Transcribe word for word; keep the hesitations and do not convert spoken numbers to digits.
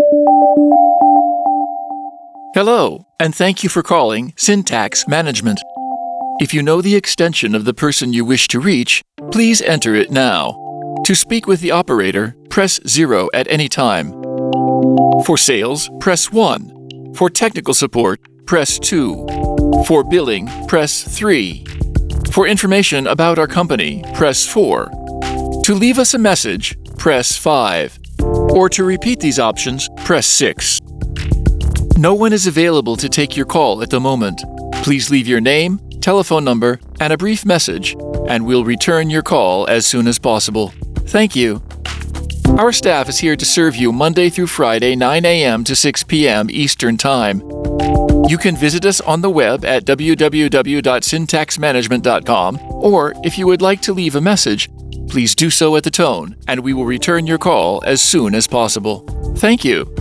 Hello, and thank you for calling Syntax Management. If you know the extension of the person you wish to reach, please enter it now. To speak with the operator, press zero at any time. For sales, press one. For technical support, press two. For billing, press three. For information about our company, press four. To leave us a message, press five. Or to repeat these options, press six. No one is available to take your call at the moment. Please leave your name, telephone number, and a brief message, and we'll return your call as soon as possible. Thank you. Our staff is here to serve you Monday through Friday, nine a m to six p m Eastern Time. You can visit us on the web at w w w dot syntax management dot com, or if you would like to leave a message, please do so at the tone, and we will return your call as soon as possible. Thank you.